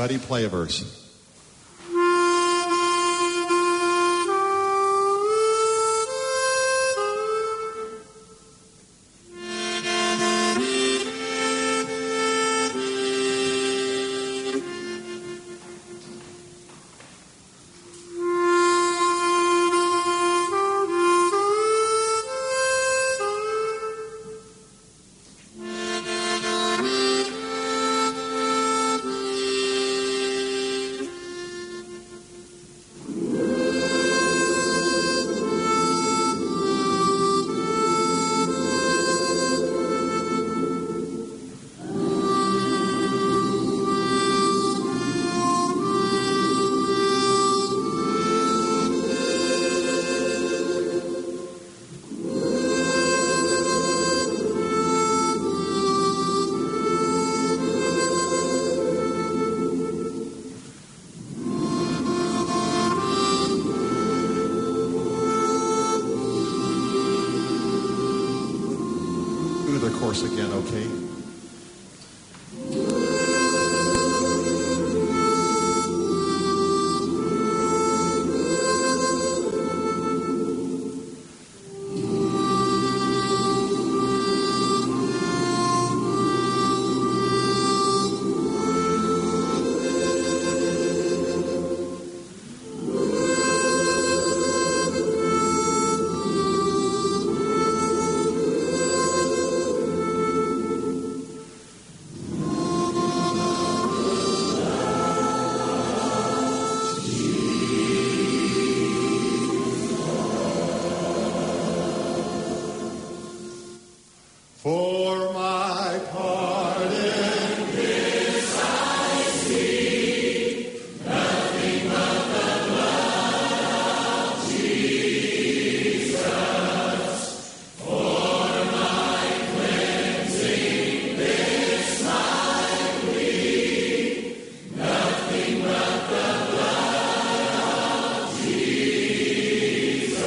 Buddy, play a verse. Again, okay? For my pardon, this I seek, nothing but the blood of Jesus. For my cleansing, this I plead, nothing but the blood of Jesus.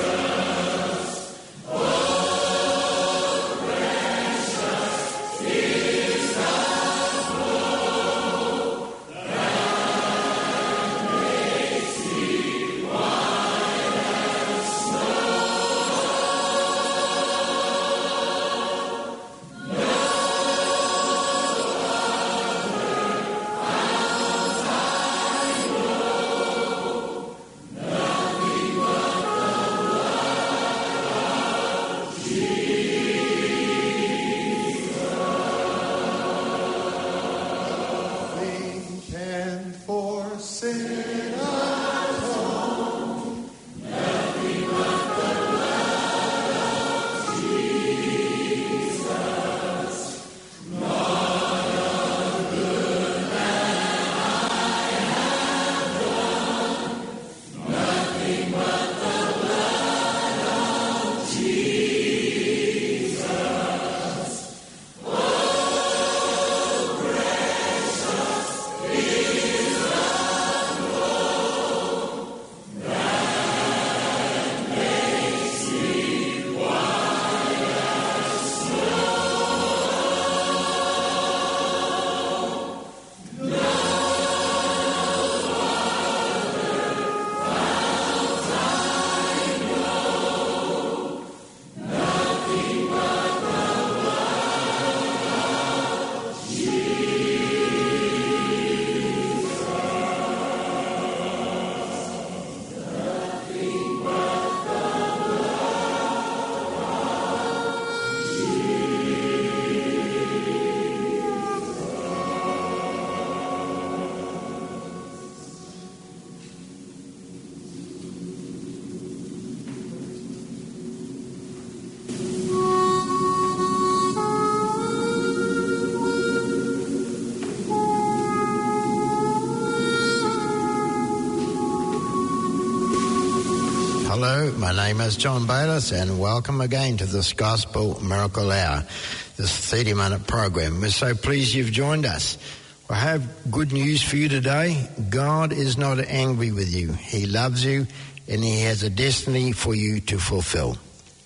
Hello, my name is John Bayliss, and welcome again to this Gospel Miracle Hour, this 30-minute program. We're so pleased you've joined us. I have good news for you today. God is not angry with you. He loves you, and He has a destiny for you to fulfill.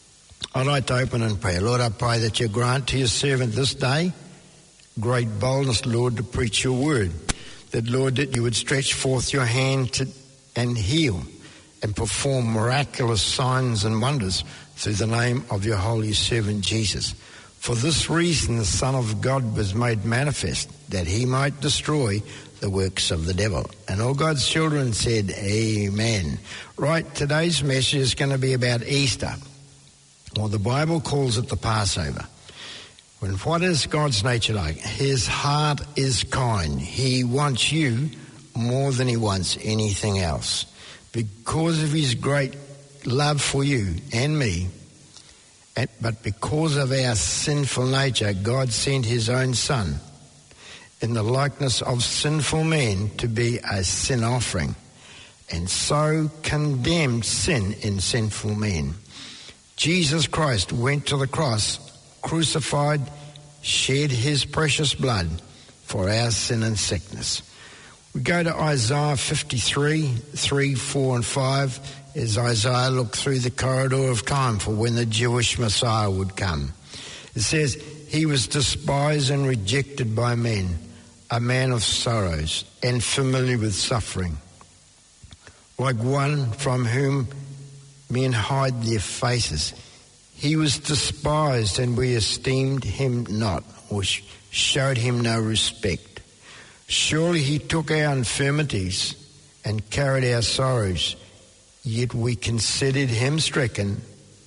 I'd like to open in prayer. Lord, I pray that you grant to your servant this day great boldness, Lord, to preach your word, that, Lord, that you would stretch forth your hand and heal and perform miraculous signs and wonders through the name of your holy servant Jesus. For this reason the Son of God was made manifest, that he might destroy the works of the devil. And all God's children said, amen. Right, today's message is going to be about Easter. Well, the Bible calls it the Passover. And what is God's nature like? His heart is kind. He wants you more than he wants anything else. Because of his great love for you and me, but because of our sinful nature, God sent his own Son in the likeness of sinful men to be a sin offering, and so condemned sin in sinful men. Jesus Christ went to the cross, crucified, shed his precious blood for our sin and sickness. We go to Isaiah 53, 3, 4 and 5 as Isaiah looked through the corridor of time for when the Jewish Messiah would come. It says, he was despised and rejected by men, a man of sorrows and familiar with suffering, like one from whom men hide their faces. He was despised, and we esteemed him not, or showed him no respect. Surely he took our infirmities and carried our sorrows, yet we considered him stricken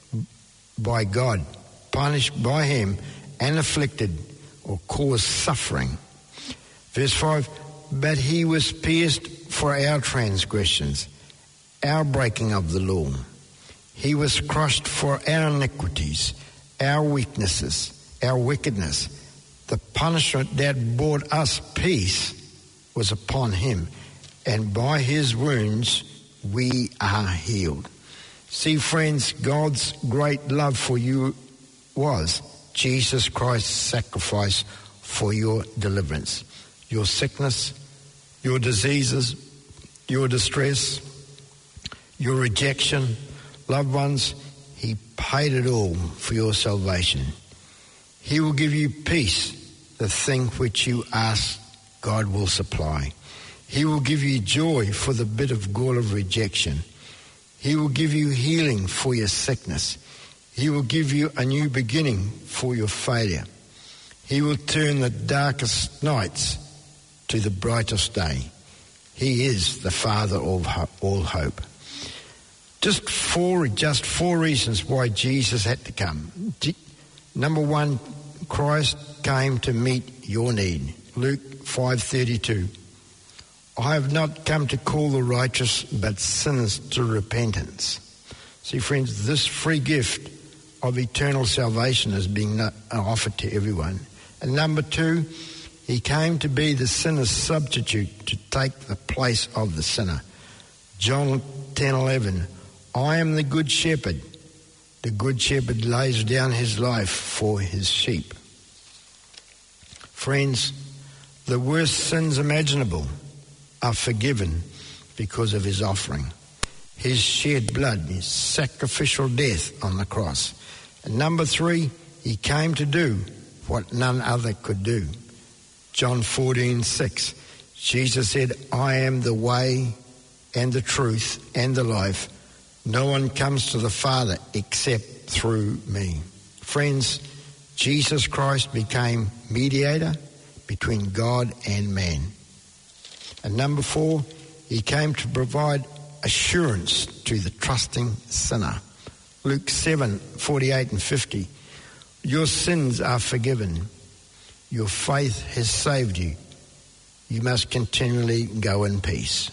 by God, punished by him, and afflicted, or caused suffering. Verse 5, but he was pierced for our transgressions, our breaking of the law. He was crushed for our iniquities, our weaknesses, our wickedness. The punishment that brought us peace was upon him, and by his wounds we are healed. See, friends, God's great love for you was Jesus Christ's sacrifice for your deliverance, your sickness, your diseases, your distress, your rejection, loved ones. He paid it all for your salvation. He will give you peace, the thing which you ask, God will supply. He will give you joy for the bit of gall of rejection. He will give you healing for your sickness. He will give you a new beginning for your failure. He will turn the darkest nights to the brightest day. He is the Father of all hope. Just four reasons why Jesus had to come. Number one, Christ came to meet your need. Luke 5:32. I have not come to call the righteous, but sinners to repentance. See, friends, this free gift of eternal salvation is being offered to everyone. And number two, he came to be the sinner's substitute, to take the place of the sinner. John 10:11. I am the good shepherd. The good shepherd lays down his life for his sheep. Friends, the worst sins imaginable are forgiven because of his offering. His shed blood, his sacrificial death on the cross. And number three, he came to do what none other could do. John 14:6. Jesus said, I am the way and the truth and the life. No one comes to the Father except through me. Friends, Jesus Christ became mediator between God and man. And number four, he came to provide assurance to the trusting sinner. Luke 7:48 and 50. Your sins are forgiven. Your faith has saved you. You must continually go in peace.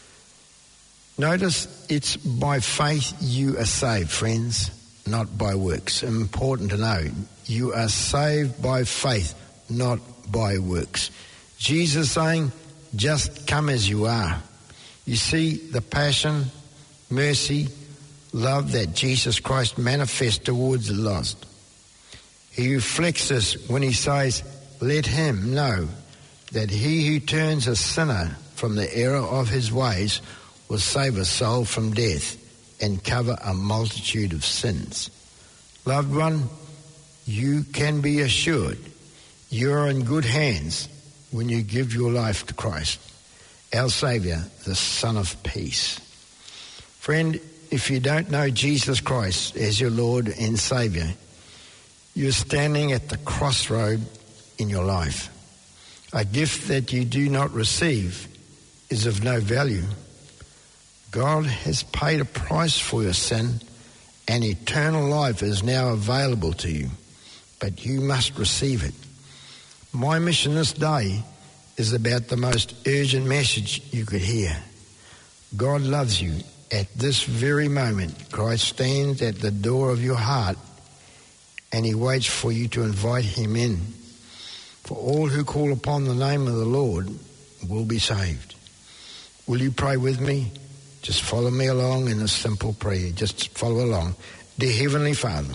Notice it's by faith you are saved, friends, not by works. Important to know. You are saved by faith, not by works. Jesus saying, just come as you are. You see the passion, mercy, love that Jesus Christ manifests towards the lost. He reflects this when he says, let him know that he who turns a sinner from the error of his ways will save a soul from death and cover a multitude of sins. Loved one, you can be assured you are in good hands when you give your life to Christ. our Saviour, the Son of Peace. Friend, if you don't know Jesus Christ as your Lord and Saviour, you're standing at the crossroad in your life. A gift that you do not receive is of no value. God has paid a price for your sin, and eternal life is now available to you, but you must receive it. My mission this day is about the most urgent message you could hear. God loves you. At this very moment, Christ stands at the door of your heart, and he waits for you to invite him in. For all who call upon the name of the Lord will be saved. Will you pray with me? Just follow me along in a simple prayer. Just follow along. Dear Heavenly Father,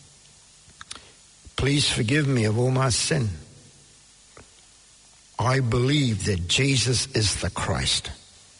please forgive me of all my sin. I believe that Jesus is the Christ.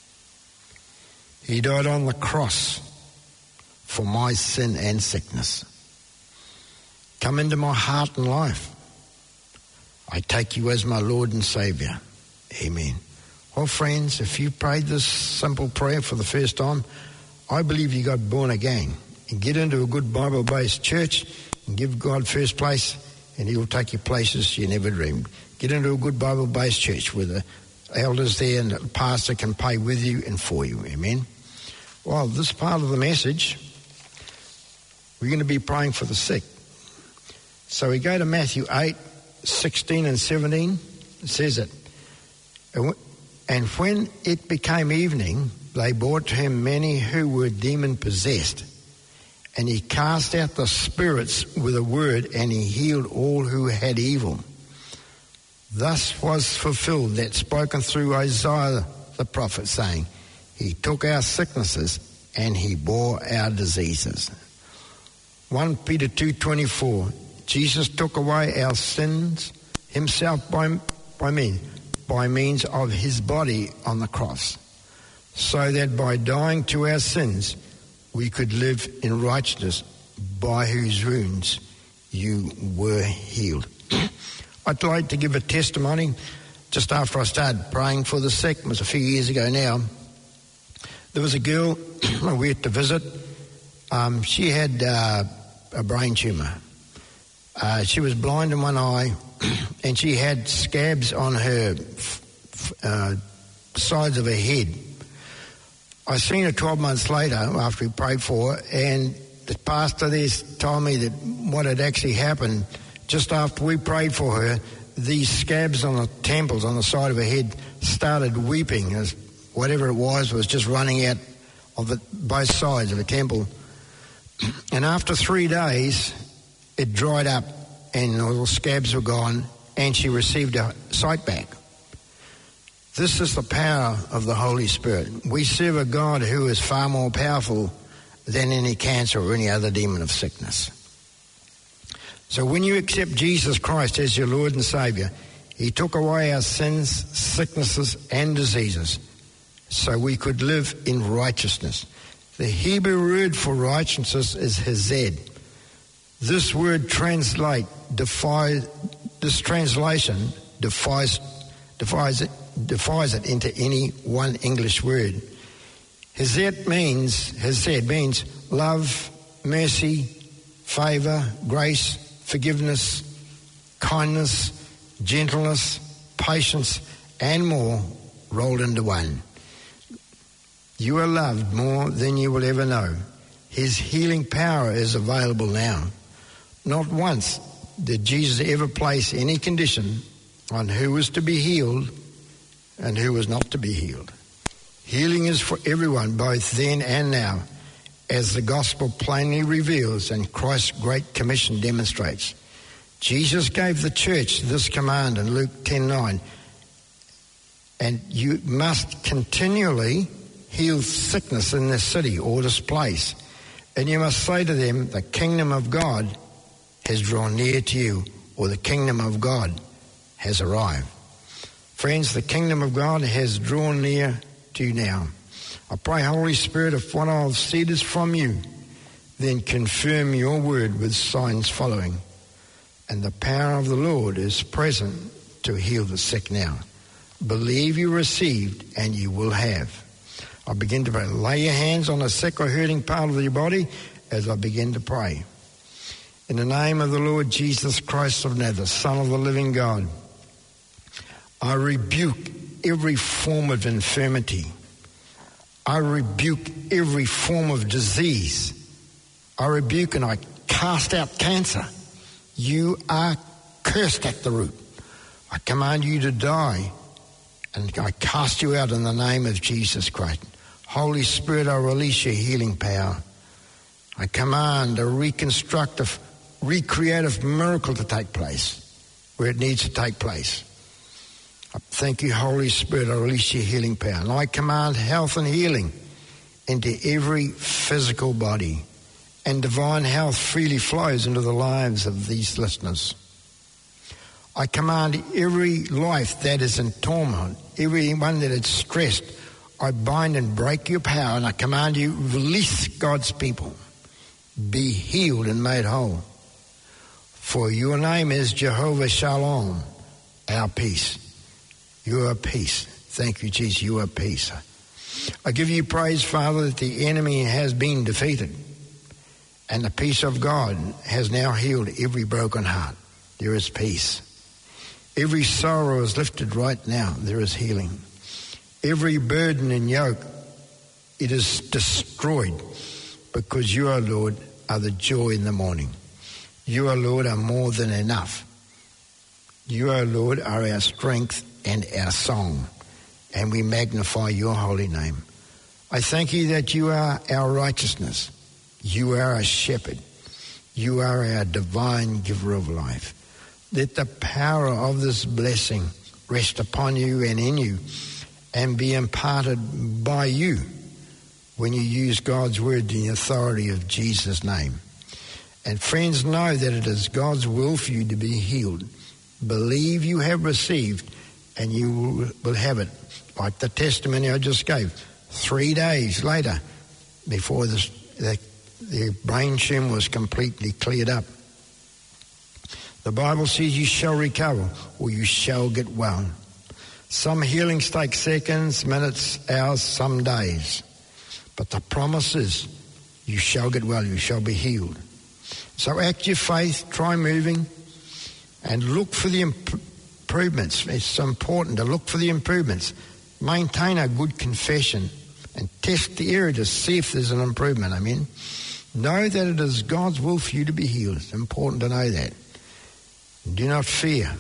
He died on the cross for my sin and sickness. Come into my heart and life. I take you as my Lord and Saviour. Amen. Well, friends, if you prayed this simple prayer for the first time, I believe you got born again. And get into a good Bible-based church and give God first place, and he'll take you places you never dreamed. Get into a good Bible-based church where the elders there and the pastor can pray with you and for you. Amen. Well, this part of the message, we're going to be praying for the sick. So we go to Matthew 8, 16 and 17. It says it. And when it became evening, they brought to him many who were demon-possessed. And he cast out the spirits with a word, and he healed all who had evil. Thus was fulfilled that spoken through Isaiah the prophet, saying, he took our sicknesses and he bore our diseases. 1 Peter 2:24, Jesus took away our sins himself by means of his body on the cross, so that by dying to our sins we could live in righteousness, by whose wounds you were healed. I'd like to give a testimony just after I started praying for the sick. It was a few years ago now. There was a girl I went to visit. She had a brain tumour. She was blind in one eye, and she had scabs on her sides of her head. I seen her 12 months later after we prayed for her, and the pastor there told me that what had actually happened just after we prayed for her, these scabs on the temples on the side of her head started weeping, as whatever it was just running out of both sides of the temple. And after 3 days, it dried up and all the scabs were gone, and she received her sight back. This is the power of the Holy Spirit. We serve a God who is far more powerful than any cancer or any other demon of sickness. So when you accept Jesus Christ as your Lord and Saviour, he took away our sins, sicknesses and diseases so we could live in righteousness. The Hebrew word for righteousness is hesed. This word translation defies it into any one English word. Hesed means love, mercy, favour, grace, forgiveness, kindness, gentleness, patience, and more rolled into one. You are loved more than you will ever know. His healing power is available now. Not once did Jesus ever place any condition on who was to be healed and who was not to be healed. Healing is for everyone, both then and now, as the gospel plainly reveals and Christ's great commission demonstrates. Jesus gave the church this command in Luke 10:9, and you must continually heal sickness in this city or this place, and you must say to them, the kingdom of God has drawn near to you, or the kingdom of God has arrived. Friends, the kingdom of God has drawn near to you now. I pray, Holy Spirit, if what I've said is from you, then confirm your word with signs following. And the power of the Lord is present to heal the sick now. Believe you received and you will have. I begin to pray. Lay your hands on the sick or hurting part of your body as I begin to pray. In the name of the Lord Jesus Christ of Nazareth, Son of the living God, I rebuke every form of infirmity. I rebuke every form of disease. I rebuke and I cast out cancer. You are cursed at the root. I command you to die, and I cast you out in the name of Jesus Christ. Holy Spirit, I release your healing power. I command a reconstructive, recreative miracle to take place where it needs to take place. I thank you, Holy Spirit, I release your healing power. And I command health and healing into every physical body. And divine health freely flows into the lives of these listeners. I command every life that is in torment, everyone that is stressed, I bind and break your power, and I command you, release God's people. Be healed and made whole. For your name is Jehovah Shalom, our peace. You are peace. Thank you, Jesus. You are peace. I give you praise, Father, that the enemy has been defeated, and the peace of God has now healed every broken heart. There is peace. Every sorrow is lifted right now. There is healing. Every burden and yoke, it is destroyed, because you, O Lord, are the joy in the morning. You, O Lord, are more than enough. You, O Lord, are our strength and our song, and we magnify your holy name. I thank you that you are our righteousness. You are our shepherd. You are our divine giver of life. Let the power of this blessing rest upon you and in you, and be imparted by you when you use God's word in the authority of Jesus' name. And friends, know that it is God's will for you to be healed. Believe you have received, and you will have it. Like the testimony I just gave, 3 days later, before the brain tumor was completely cleared up. The Bible says you shall recover, or you shall get well. Some healings take seconds, minutes, hours, some days. But the promise is you shall get well, you shall be healed. So act your faith, try moving, and look for the improvements. It's important to look for the improvements. Maintain a good confession and test the area to see if there's an improvement. Amen. Know that it is God's will for you to be healed. It's important to know that. Do not fear.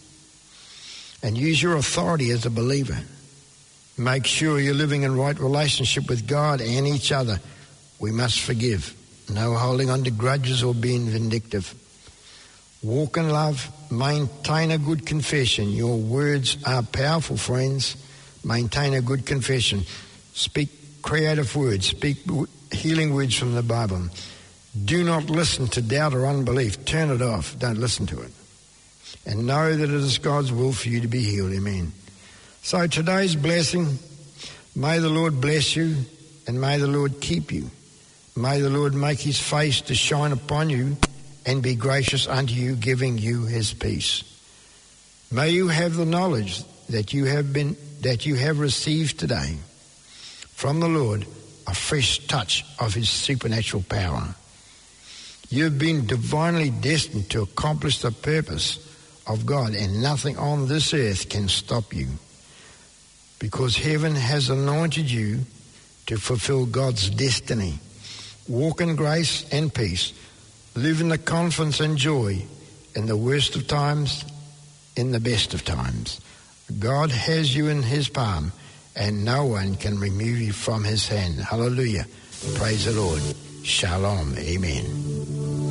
And use your authority as a believer. Make sure you're living in right relationship with God and each other. We must forgive. No holding on to grudges or being vindictive. Walk in love. Maintain a good confession. Your words are powerful, friends. Maintain a good confession. Speak creative words. Speak healing words from the Bible. Do not listen to doubt or unbelief. Turn it off. Don't listen to it. And know that it is God's will for you to be healed. Amen. So today's blessing, may the Lord bless you, and may the Lord keep you. May the Lord make his face to shine upon you and be gracious unto you, giving you his peace. May you have the knowledge that you have received today from the Lord, a fresh touch of his supernatural power. You've been divinely destined to accomplish the purpose of God, and nothing on this earth can stop you, because heaven has anointed you to fulfill God's destiny. Walk in grace and peace. Live in the confidence and joy in the worst of times, in the best of times. God has you in his palm, and no one can remove you from his hand. Hallelujah. Praise the Lord. Shalom. Amen.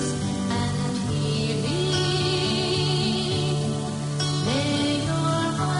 May your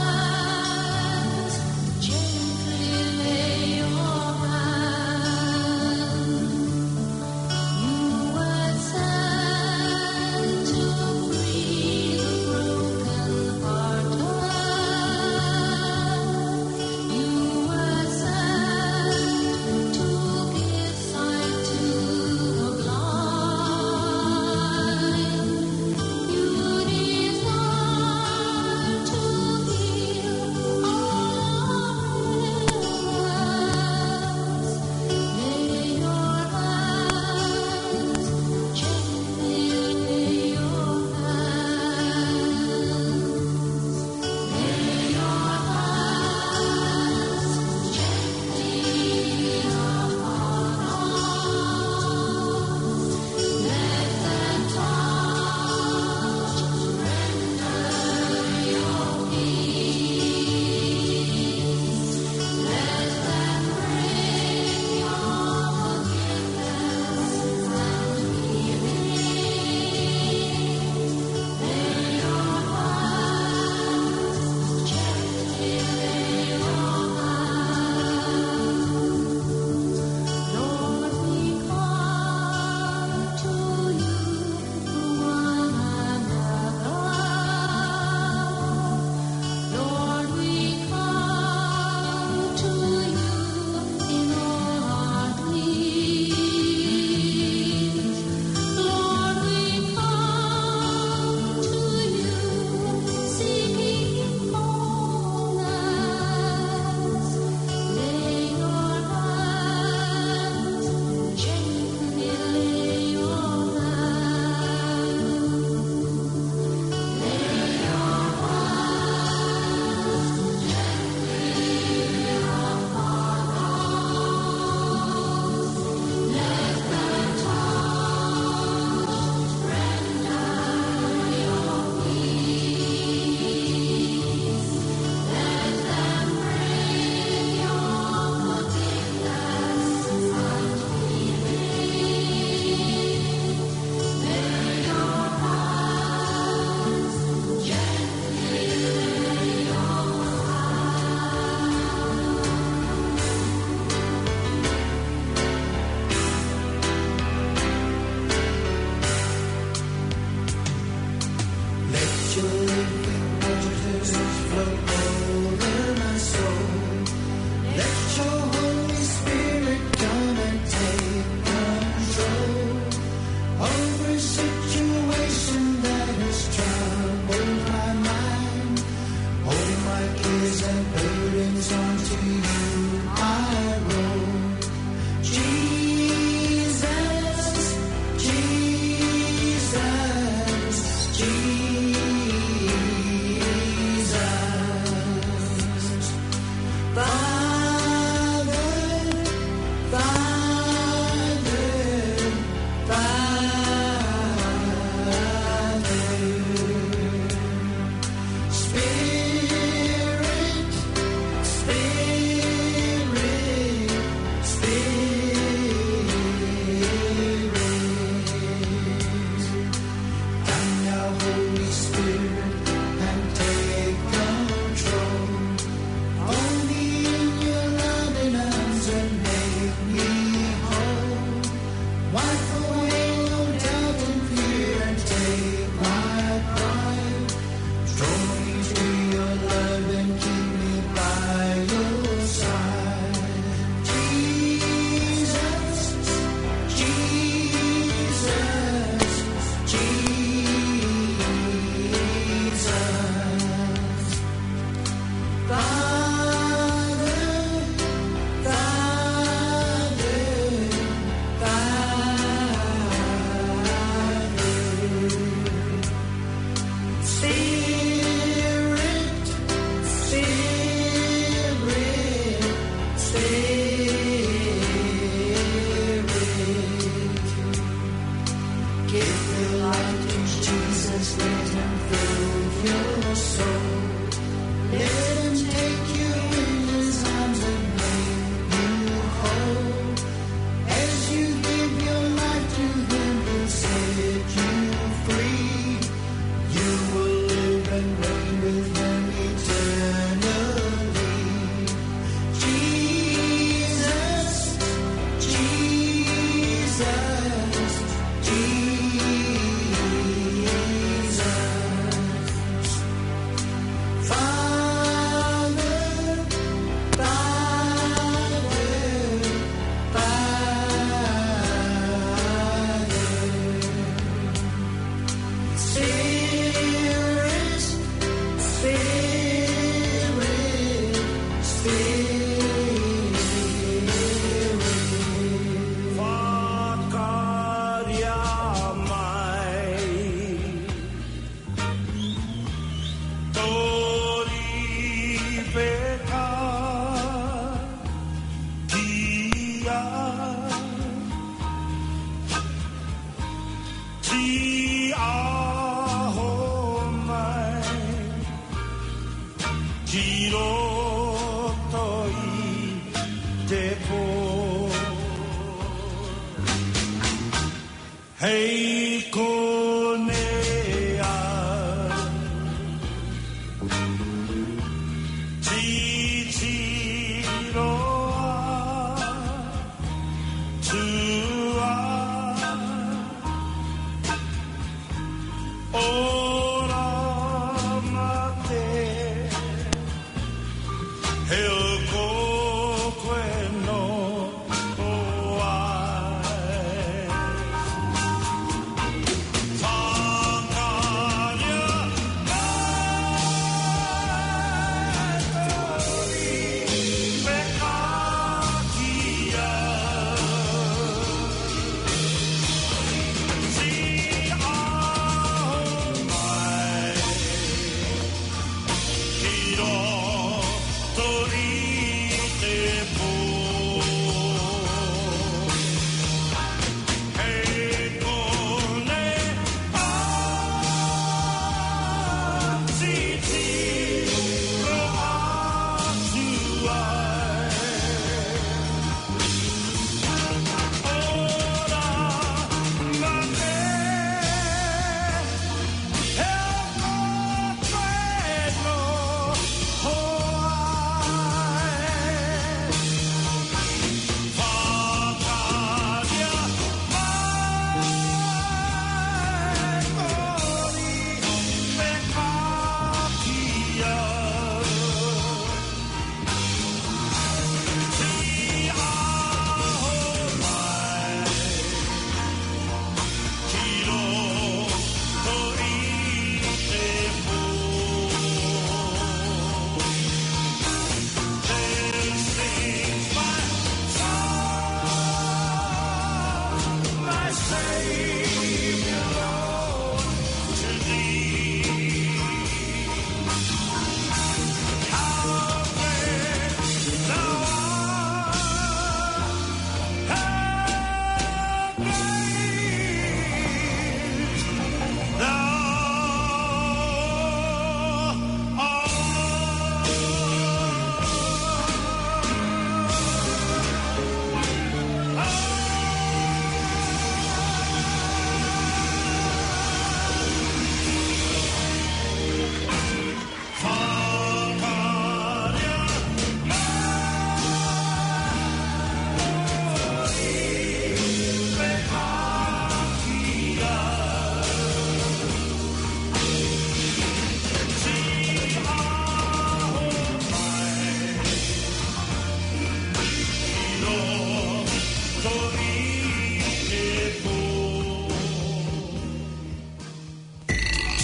Oh